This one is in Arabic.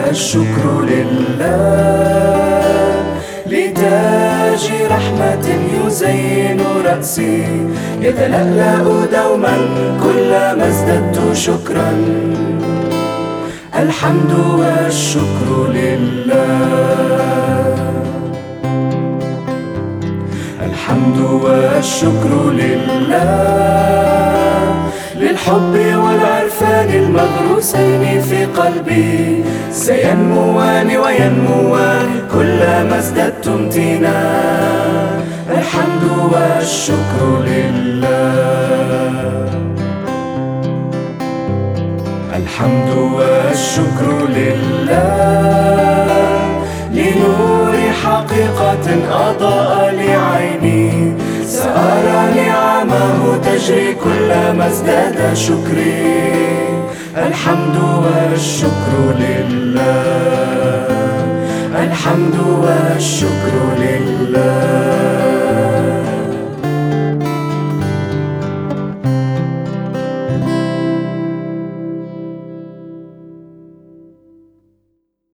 والشكر لله، لتاج رحمة يزين رأسي يتلألأ دوما كلما ازددت شكرا. الحمد والشكر لله، الحمد والشكر لله، للحب والعرفان المغروسين في قلبي، سينموان وينموان كلما ازددت امتنان. الحمد والشكر لله، الحمد والشكر لله، لنور حقيقة أضاء لعيني، سأرى نعمه تجري كلما ازداد شكري. الحمد والشكر لله، الحمد والشكر لله.